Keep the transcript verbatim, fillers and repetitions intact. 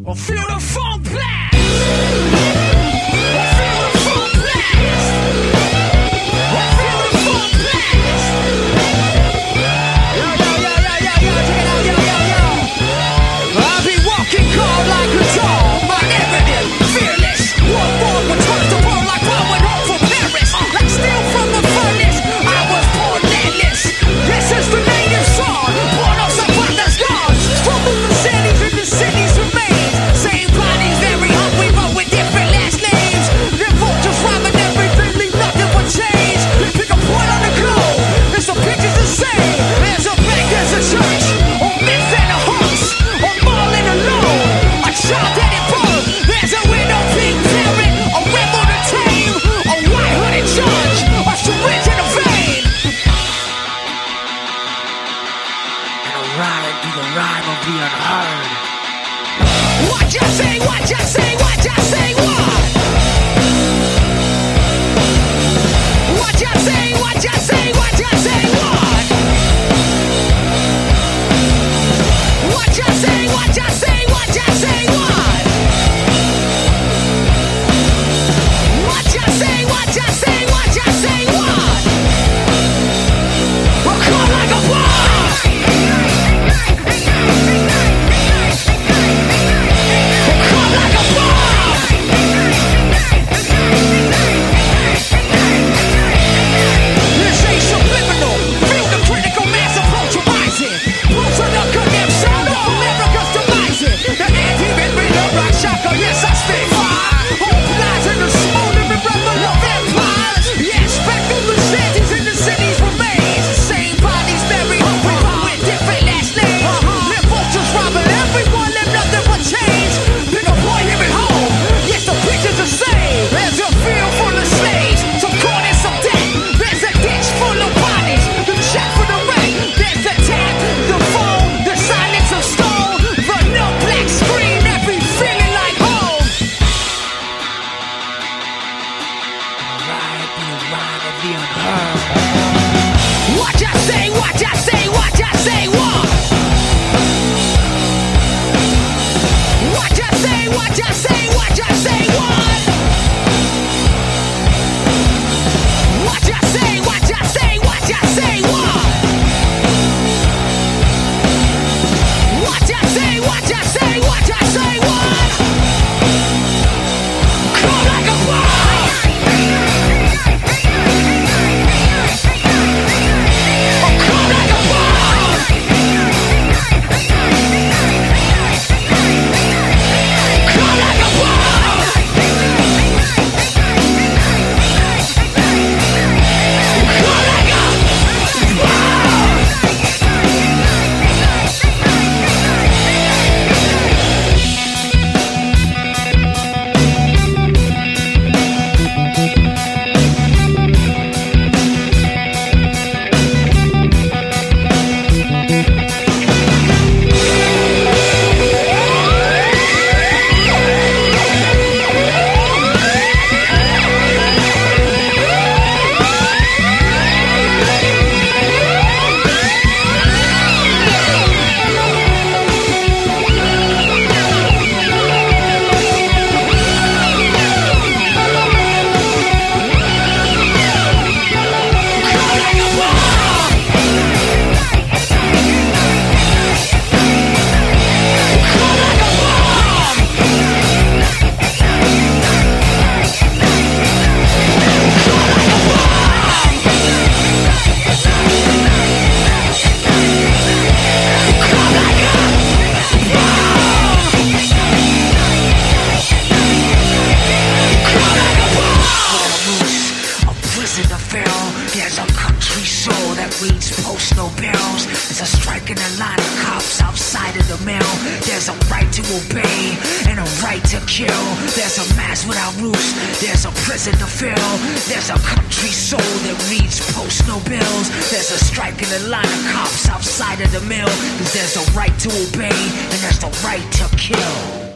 Well, feel the funk blast. Well, feel the funk blast. Well, feel the funk blast. Yo, yo, yo, yo, yo, yo, check it out, yo, yo, yo. I'll be walking cold like a dog, my evident, fearless. One more returns the world like power home from Paris. Like steel from the furnace, I was born landless. This is the native song, born of Zapata's gods. Struggle the cities and the cities remains. Same bodies, very hungry, but with different last names. Their vultures robbing everything, leave nothing but change. Pick a point on the globe, there's some pictures the same. There's a bank, there's a church, or myth and a horse, or mall and alone. A child that it born, there's a widow, pink parent, a rebel to tame, a white-hooded judge, a syringe in a vein. And a ride through the rhyme of the unheard. What you say, what you say, what you say, what? What you say, what you say, what you say, what? What you say, what you say, what you say, what? What you say, what you say, what you say, what? We'll come like a bomb. We'll come like a bomb. This ain't subliminal. Feel the critical mass approach arising. Roots of the condemned sound of America's demising. The anti-man bring the rock shocker. Yes, I stay fire. Hope lies in the smoldering brother of empires. Yes, back through the shanties in the cities remains. Same bodies very hungry, but with different last names. Their vultures robbing everyone, and nothing but change. Pick a boy here at home. Yes, the picture's the same. There's a field full of slaves, some corn and some debt. There's a ditch full of bodies, the check for the rent. There's the tap, the phone, the silence of stone, the no black screen, every feeling like home. Ride the ride of the unheard. What you say, what you say, what you say, what? What you say, what you say, what you say, what? What you say, what you say, what you say, what? What you say, what you say, what you say, what? Come like a bomb. Oh, come like a bomb. Come like a bomb. Come like a bomb. There's a country soul that reads post-no barrels. There's a strike in the line of cops outside of the mill. There's a right to obey and a right to kill. There's a mass without roofs. There's a prison to fill. There's a country soul that reads post-no bills. There's a strike in the line of cops outside of the mill. Cause there's a right to obey and there's the right to kill.